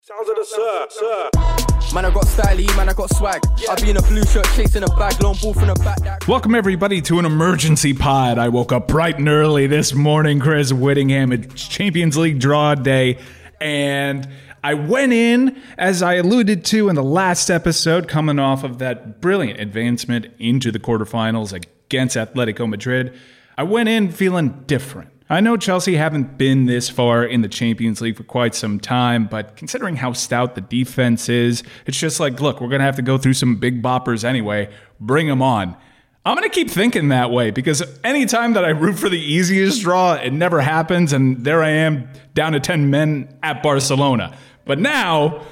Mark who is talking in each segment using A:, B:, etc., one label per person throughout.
A: Sounds of the sir.
B: Man, I got styly, man, I got swag. I be in a blue shirt, chasing a bag, long ball from the back.
C: Welcome, everybody, to an emergency pod. I woke up bright and early this morning, Chris Whittingham. It's Champions League draw day, and I went in, as I alluded to in the last episode, coming off of that brilliant advancement into the quarterfinals against Atletico Madrid. I went in feeling different. I know Chelsea haven't been this far in the Champions League for quite some time, but considering how stout the defense is, it's just like, look, we're going to have to go through some big boppers anyway. Bring them on. I'm going to keep thinking that way because anytime that I root for the easiest draw, it never happens, and there I am down to 10 men at Barcelona. But now,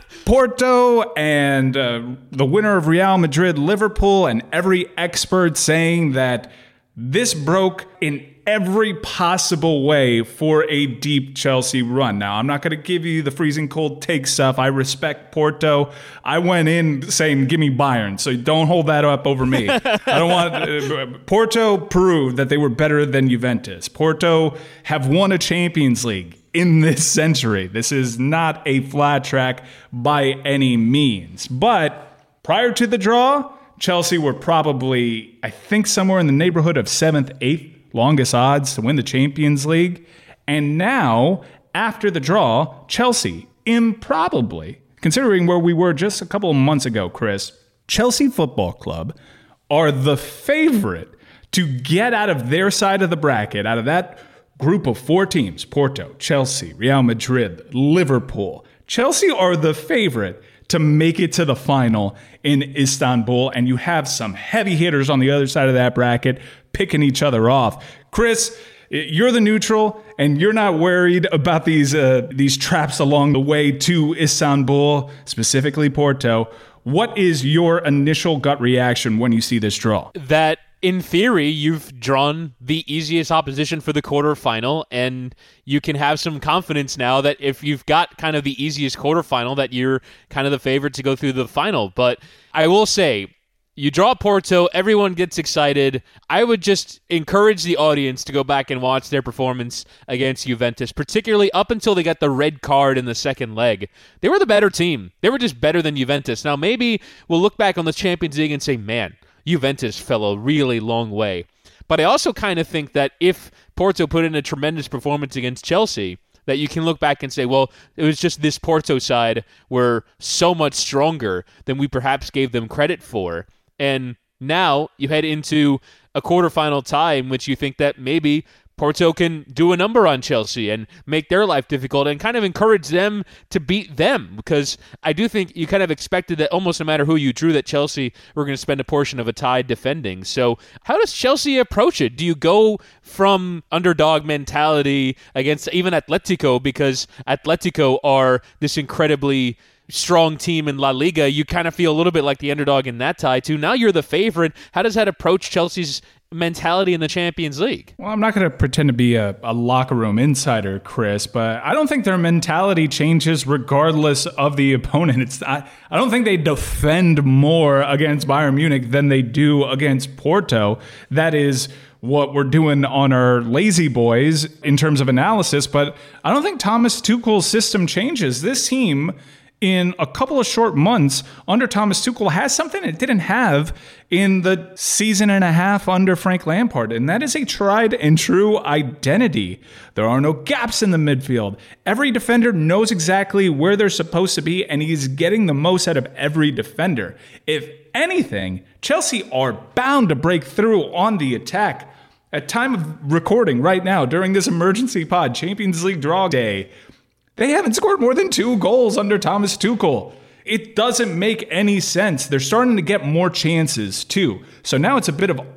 C: Porto and the winner of Real Madrid-Liverpool and every expert saying that this broke in every possible way for a deep Chelsea run. Now, I'm not going to give you the freezing cold take stuff. I respect Porto. I went in saying, give me Bayern, so don't hold that up over me. I don't want... Porto proved that they were better than Juventus. Porto have won a Champions League in this century. This is not a flat track by any means. But prior to the draw, Chelsea were probably, I think, somewhere in the neighborhood of 7th, 8th, longest odds to win the Champions League. And now, after the draw, Chelsea, improbably, considering where we were just a couple of months ago, Chris, Chelsea Football Club are the favorite to get out of their side of the bracket, out of that group of four teams, Porto, Chelsea, Real Madrid, Liverpool. Chelsea are the favorite to make it to the final in Istanbul, and you have some heavy hitters on the other side of that bracket picking each other off. Chris, you're the neutral, and you're not worried about these traps along the way to Istanbul, specifically Porto. What is your initial gut reaction when you see this draw?
D: That, in theory, you've drawn the easiest opposition for the quarterfinal, and you can have some confidence now that if you've got kind of the easiest quarterfinal, that you're kind of the favorite to go through the final. But I will say, you draw Porto, everyone gets excited. I would just encourage the audience to go back and watch their performance against Juventus, particularly up until they got the red card in the second leg. They were the better team. They were just better than Juventus. Now, maybe we'll look back on the Champions League and say, man, Juventus fell a really long way. But I also kind of think that if Porto put in a tremendous performance against Chelsea, that you can look back and say, well, it was just this Porto side were so much stronger than we perhaps gave them credit for. And now you head into a quarterfinal tie in which you think that maybe Porto can do a number on Chelsea and make their life difficult and kind of encourage them to beat them, because I do think you kind of expected that almost no matter who you drew, that Chelsea were going to spend a portion of a tie defending. So how does Chelsea approach it? Do you go from underdog mentality against even Atletico, because Atletico are this incredibly strong team in La Liga? You kind of feel a little bit like the underdog in that tie too. Now you're the favorite. How does that approach Chelsea's mentality in the Champions League?
C: Well, I'm not going to pretend to be a locker room insider, Chris, but I don't think their mentality changes regardless of the opponent. I don't think they defend more against Bayern Munich than they do against Porto. That is what we're doing on our lazy boys in terms of analysis, but I don't think Thomas Tuchel's system changes. This team, in a couple of short months under Thomas Tuchel, has something it didn't have in the season and a half under Frank Lampard, and that is a tried and true identity. There are no gaps in the midfield. Every defender knows exactly where they're supposed to be, and he's getting the most out of every defender. If anything, Chelsea are bound to break through on the attack. At time of recording right now, during this emergency pod, Champions League draw day, they haven't scored more than 2 goals under Thomas Tuchel. It doesn't make any sense. They're starting to get more chances, too. So now it's a bit of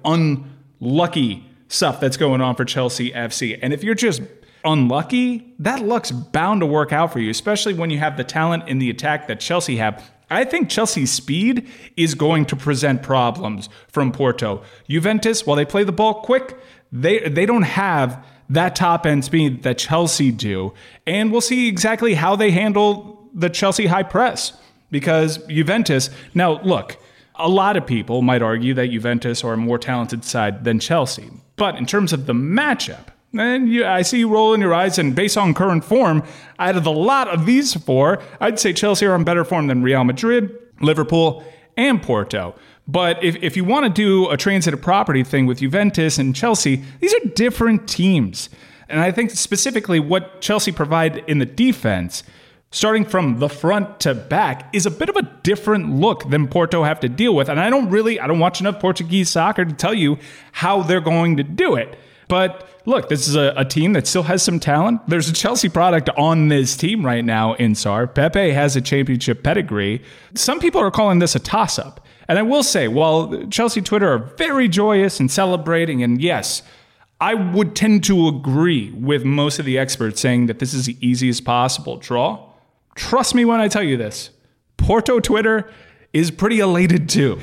C: unlucky stuff that's going on for Chelsea FC. And if you're just unlucky, that luck's bound to work out for you, especially when you have the talent in the attack that Chelsea have. I think Chelsea's speed is going to present problems from Porto. Juventus, while they play the ball quick, they don't have that top-end speed that Chelsea do. And we'll see exactly how they handle the Chelsea high press. Because Juventus... Now, look, a lot of people might argue that Juventus are a more talented side than Chelsea. But in terms of the matchup, And I see you rolling your eyes, and based on current form, out of the lot of these four, I'd say Chelsea are on better form than Real Madrid, Liverpool, and Porto. But if you want to do a transitive property thing with Juventus and Chelsea, these are different teams. And I think specifically what Chelsea provide in the defense, starting from the front to back, is a bit of a different look than Porto have to deal with. And I don't watch enough Portuguese soccer to tell you how they're going to do it. But look, this is a team that still has some talent. There's a Chelsea product on this team right now in Sar. Pepe has a championship pedigree. Some people are calling this a toss-up. And I will say, while Chelsea Twitter are very joyous and celebrating, and yes, I would tend to agree with most of the experts saying that this is the easiest possible draw. Trust me when I tell you this. Porto Twitter is pretty elated too.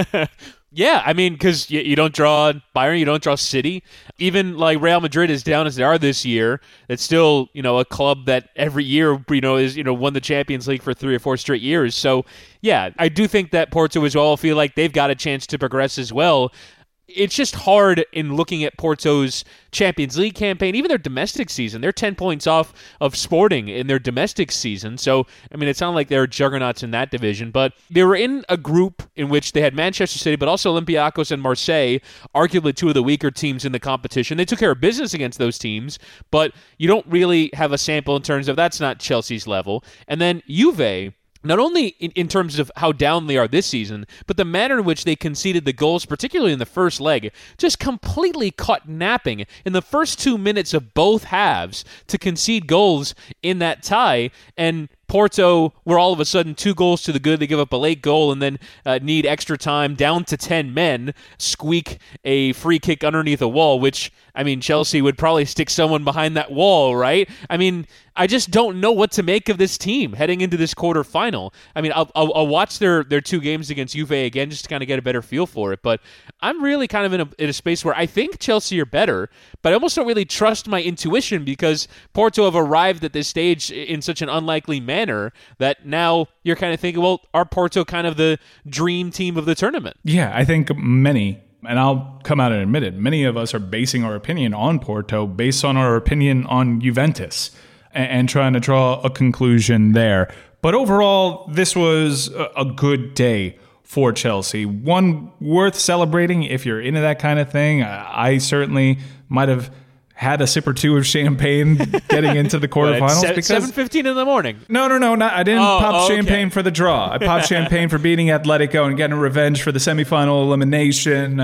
D: Yeah, I mean, because you don't draw Bayern, you don't draw City. Even like Real Madrid, as down as they are this year, it's still, a club that every year, is, won the Champions League for 3 or 4 straight years. So, yeah, I do think that Porto as well feel like they've got a chance to progress as well. It's just hard in looking at Porto's Champions League campaign, even their domestic season. They're 10 points off of Sporting in their domestic season. So, I mean, it's not like they're juggernauts in that division, but they were in a group in which they had Manchester City, but also Olympiacos and Marseille, arguably 2 of the weaker teams in the competition. They took care of business against those teams, but you don't really have a sample in terms of that's not Chelsea's level. And then Juve, not only in terms of how down they are this season, but the manner in which they conceded the goals, particularly in the first leg, just completely caught napping in the first 2 minutes of both halves to concede goals in that tie. And Porto were all of a sudden 2 goals to the good. They give up a late goal and then need extra time, down to 10 men, squeak a free kick underneath a wall, which, I mean, Chelsea would probably stick someone behind that wall, right? I mean, I just don't know what to make of this team heading into this quarterfinal. I mean, I'll watch their 2 games against Juve again just to kind of get a better feel for it, but I'm really kind of in a space where I think Chelsea are better, but I almost don't really trust my intuition because Porto have arrived at this stage in such an unlikely manner that now you're kind of thinking, well, are Porto kind of the dream team of the tournament?
C: Yeah, I think many, and I'll come out and admit it, many of us are basing our opinion on Porto based on our opinion on Juventus and trying to draw a conclusion there. But overall, this was a good day for Chelsea. One worth celebrating if you're into that kind of thing. I certainly might have had a sip or two of champagne getting into the quarterfinals.
D: Because 7:15 in the morning.
C: No, I didn't pop champagne for the draw. I popped champagne for beating Atletico and getting revenge for the semifinal elimination.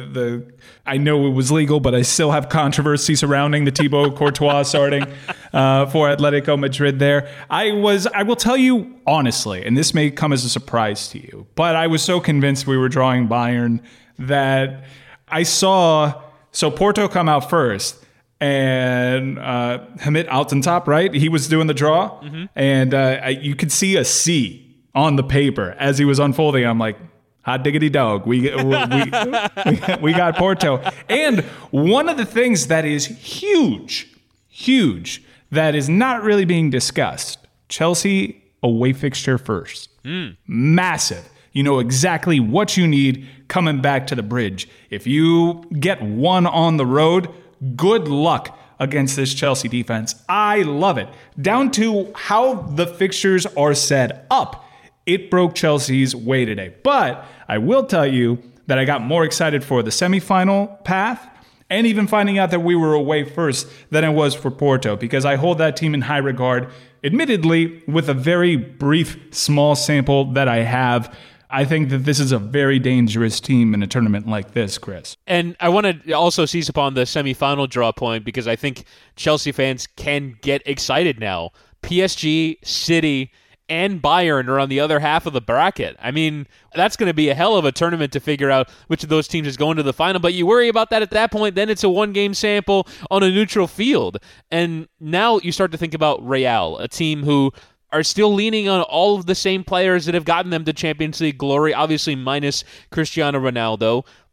C: I know it was legal, but I still have controversy surrounding the Thibaut Courtois starting for Atletico Madrid there. I will tell you honestly, and this may come as a surprise to you, but I was so convinced we were drawing Bayern that I saw Porto come out first. And Hamid Altintop, right? He was doing the draw, and you could see a C on the paper as he was unfolding. I'm like, hot diggity dog, we got Porto. And one of the things that is huge, that is not really being discussed, Chelsea away fixture first. Massive. You know exactly what you need coming back to the bridge. If you get one on the road, good luck against this Chelsea defense. I love it. Down to how the fixtures are set up. It broke Chelsea's way today. But I will tell you that I got more excited for the semifinal path and even finding out that we were away first than I was for Porto, because I hold that team in high regard, admittedly, with a very brief, small sample that I have. I think that this is a very dangerous team in a tournament like this, Chris.
D: And I want to also seize upon the semifinal draw point because I think Chelsea fans can get excited now. PSG, City, and Bayern are on the other half of the bracket. I mean, that's going to be a hell of a tournament to figure out which of those teams is going to the final. But you worry about that at that point, then it's a one-game sample on a neutral field. And now you start to think about Real, a team who are still leaning on all of the same players that have gotten them to Champions League glory, obviously minus Cristiano Ronaldo.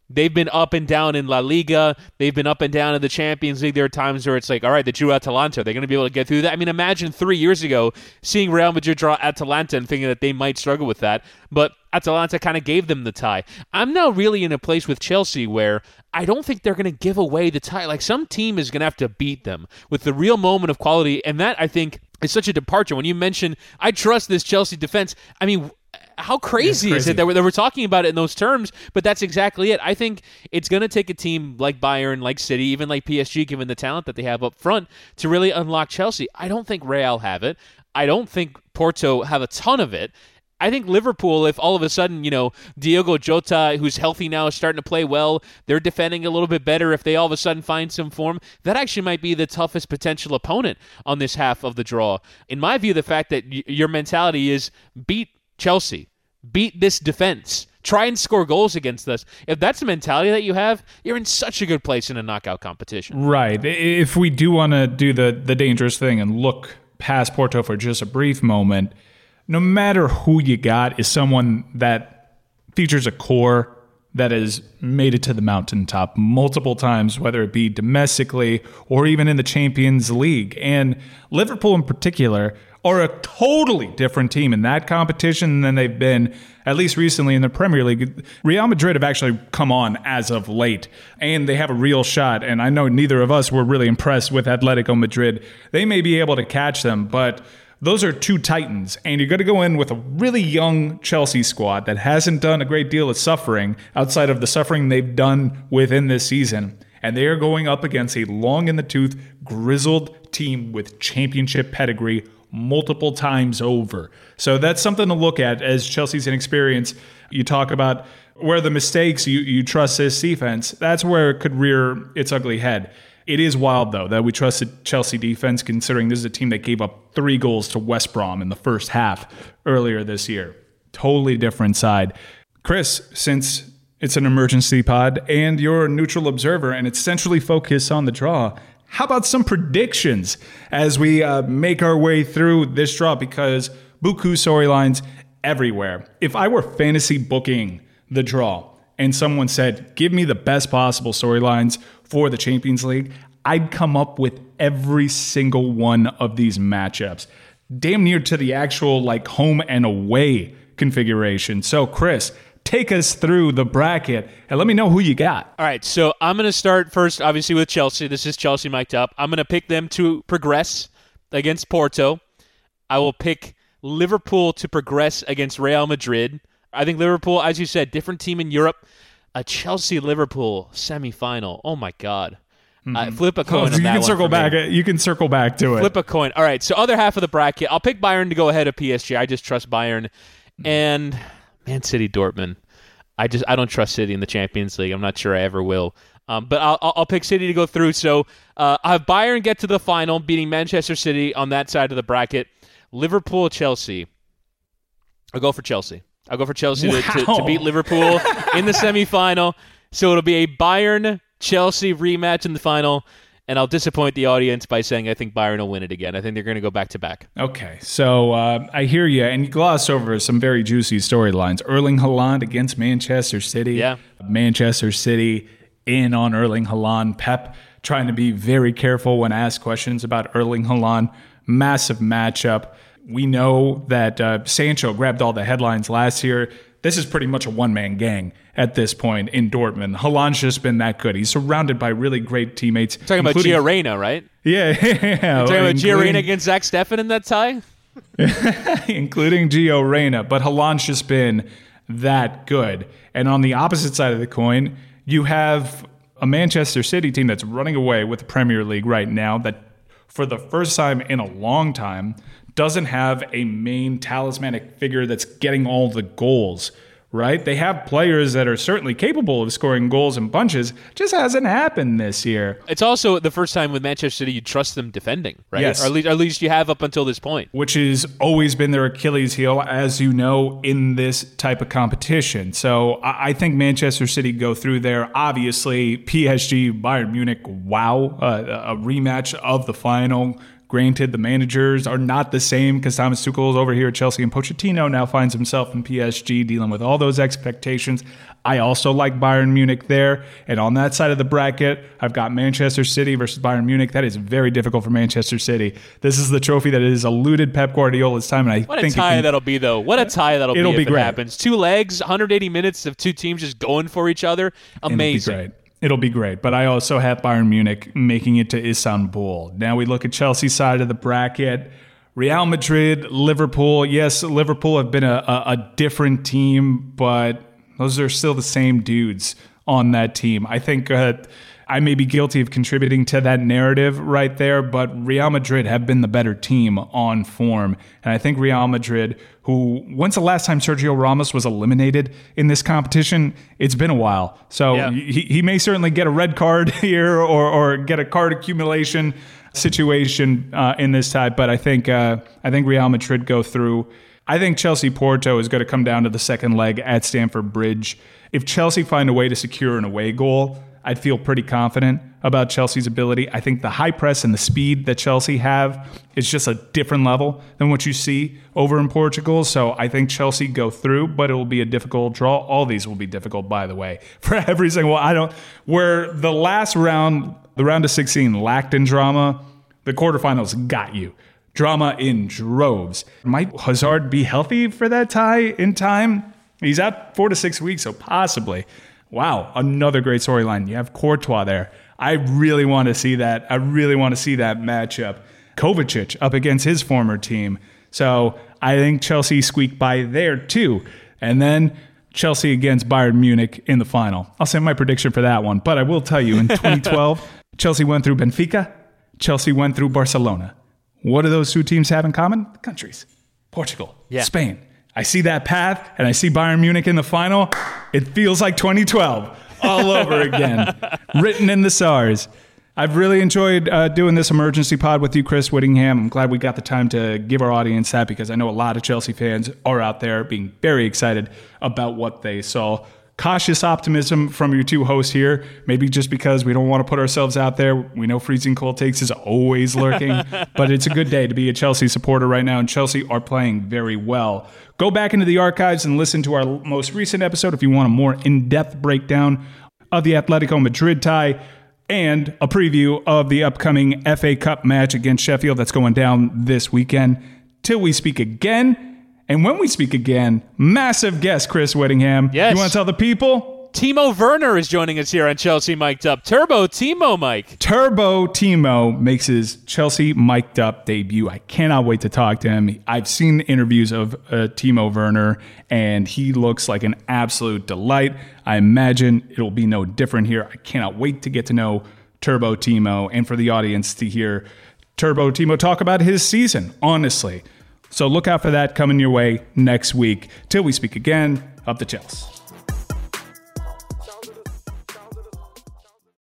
D: they've been up and down in La Liga. They've been up and down in the Champions League. There are times where it's like, all right, they drew Atalanta. Are they going to be able to get through that? I mean, imagine 3 years ago seeing Real Madrid draw Atalanta and thinking that they might struggle with that. But Atalanta kind of gave them the tie. I'm now really in a place with Chelsea where I don't think they're going to give away the tie. Like, some team is going to have to beat them with the real moment of quality. And that, I think, is such a departure. When you mention, I trust this Chelsea defense, I mean, how crazy is it that we're talking about it in those terms? But that's exactly it. I think it's going to take a team like Bayern, like City, even like PSG, given the talent that they have up front, to really unlock Chelsea. I don't think Real have it. I don't think Porto have a ton of it. I think Liverpool, if all of a sudden, Diogo Jota, who's healthy now, is starting to play well, they're defending a little bit better, if they all of a sudden find some form, that actually might be the toughest potential opponent on this half of the draw. In my view, the fact that your mentality is beat Chelsea, beat this defense, try and score goals against us. If that's the mentality that you have, you're in such a good place in a knockout competition.
C: Right. If we do want to do the dangerous thing and look past Porto for just a brief moment, no matter who you got is someone that features a core that has made it to the mountaintop multiple times, whether it be domestically or even in the Champions League. And Liverpool in particular are a totally different team in that competition than they've been, at least recently, in the Premier League. Real Madrid have actually come on as of late, and they have a real shot. And I know neither of us were really impressed with Atletico Madrid. They may be able to catch them, but those are two titans, and you're going to go in with a really young Chelsea squad that hasn't done a great deal of suffering outside of the suffering they've done within this season. And they are going up against a long-in-the-tooth, grizzled team with championship pedigree multiple times over. So that's something to look at as Chelsea's inexperience. You talk about where the mistakes, you trust this defense. That's where it could rear its ugly head. It is wild, though, that we trust the Chelsea defense, considering this is a team that gave up 3 goals to West Brom in the first half earlier this year. Totally different side. Chris, since it's an emergency pod and you're a neutral observer and it's centrally focused on the draw, how about some predictions as we make our way through this draw? Because buku storylines everywhere. If I were fantasy booking the draw and someone said, give me the best possible storylines for the Champions League, I'd come up with every single one of these matchups, damn near to the actual home and away configuration. So, Chris, take us through the bracket and let me know who you got.
D: All right, so I'm going to start first, obviously, with Chelsea. This is Chelsea mic'd up. I'm going to pick them to progress against Porto. I will pick Liverpool to progress against Real Madrid. I think Liverpool, as you said, different team in Europe. A Chelsea-Liverpool semifinal. Oh, my God. Flip a coin on that
C: can circle back. You can circle back to it.
D: Flip a coin. All right, so other half of the bracket, I'll pick Bayern to go ahead of PSG. I just trust Bayern. And Man City, Dortmund. I don't trust City in the Champions League. I'm not sure I ever will. But I'll pick City to go through. So I have Bayern get to the final, beating Manchester City on that side of the bracket. Liverpool, Chelsea. I'll go for Chelsea. I'll go for Chelsea to beat Liverpool in the semifinal. So it'll be a Bayern-Chelsea rematch in the final. And I'll disappoint the audience by saying I think Bayern will win it again. I think they're going to go back-to-back.
C: Okay, so I hear you, and you gloss over some very juicy storylines. Erling Haaland against Manchester City.
D: Yeah.
C: Manchester City in on Erling Haaland. Pep trying to be very careful when asked questions about Erling Haaland. Massive matchup. We know that Sancho grabbed all the headlines last year. This is pretty much a one-man gang at this point in Dortmund. Haaland's just been that good. He's surrounded by really great teammates.
D: Talking about Gio Reyna, right?
C: Yeah.
D: Talking about Gio Reyna against Zach Steffen in that tie?
C: Including Gio Reyna. But Haaland's just been that good. And on the opposite side of the coin, you have a Manchester City team that's running away with the Premier League right now that, for the first time in a long time, doesn't have a main talismanic figure that's getting all the goals, right? They have players that are certainly capable of scoring goals in bunches. Just hasn't happened this year.
D: It's also the first time with Manchester City you trust them defending, right?
C: Yes.
D: Or at least you have up until this point.
C: Which has always been their Achilles heel, as you know, in this type of competition. So I think Manchester City go through there. Obviously, PSG, Bayern Munich, wow. A rematch of the final. Granted, the managers are not the same because Thomas Tuchel is over here at Chelsea, and Pochettino now finds himself in PSG dealing with all those expectations. I also like Bayern Munich there. And on that side of the bracket, I've got Manchester City versus Bayern Munich. That is very difficult for Manchester City. This is the trophy that has eluded Pep Guardiola's time. And
D: what a tie that'll be, though. What a tie that'll be if it happens. 2 legs, 180 minutes of 2 teams just going for each other. Amazing.
C: It'll be great. But I also have Bayern Munich making it to Istanbul. Now we look at Chelsea's side of the bracket. Real Madrid, Liverpool. Yes, Liverpool have been a different team, but those are still the same dudes on that team. I think I may be guilty of contributing to that narrative right there, but Real Madrid have been the better team on form. And I think Real Madrid, when's the last time Sergio Ramos was eliminated in this competition? It's been a while. So he may certainly get a red card here or get a card accumulation situation in this tie, but I think Real Madrid go through. I think Chelsea-Porto is going to come down to the second leg at Stamford Bridge. If Chelsea find a way to secure an away goal, I'd feel pretty confident about Chelsea's ability. I think the high press and the speed that Chelsea have is just a different level than what you see over in Portugal. So I think Chelsea go through, but it will be a difficult draw. All these will be difficult, by the way, for every single one. Where the last round, the round of 16 lacked in drama, the quarterfinals got you. Drama in droves. Might Hazard be healthy for that tie in time? He's out 4 to 6 weeks, so possibly. Wow, another great storyline. You have Courtois there. I really want to see that. I really want to see that matchup. Kovacic up against his former team. So I think Chelsea squeaked by there too. And then Chelsea against Bayern Munich in the final. I'll send my prediction for that one. But I will tell you, in 2012, Chelsea went through Benfica. Chelsea went through Barcelona. What do those 2 teams have in common? Countries. Portugal. Spain. I see that path, and I see Bayern Munich in the final. It feels like 2012 all over again, written in the stars. I've really enjoyed doing this emergency pod with you, Chris Whittingham. I'm glad we got the time to give our audience that because I know a lot of Chelsea fans are out there being very excited about what they saw. Cautious optimism from your 2 hosts here, maybe just because we don't want to put ourselves out there. We know freezing cold takes is always lurking, but it's a good day to be a Chelsea supporter right now, and Chelsea are playing very well. Go back into the archives and listen to our most recent episode if you want a more in-depth breakdown of the Atletico Madrid tie and a preview of the upcoming FA Cup match against Sheffield that's going down this weekend. Till we speak again. And when we speak again, massive guest, Chris Whittingham.
D: Yes.
C: You want to tell the people?
D: Timo Werner is joining us here on Chelsea Mic'd Up. Turbo Timo, Mike.
C: Turbo Timo makes his Chelsea Mic'd Up debut. I cannot wait to talk to him. I've seen interviews of Timo Werner, and he looks like an absolute delight. I imagine it'll be no different here. I cannot wait to get to know Turbo Timo and for the audience to hear Turbo Timo talk about his season, honestly. So look out for that coming your way next week. Till we speak again, up the Chelsea.